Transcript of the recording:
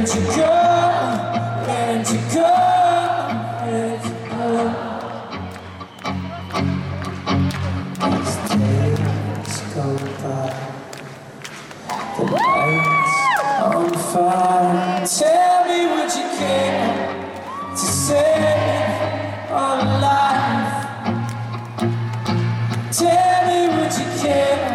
to go, learn to go, learn to go. As days go by, the lights on fire. Tell me what you care to save our life. Tell me what you care.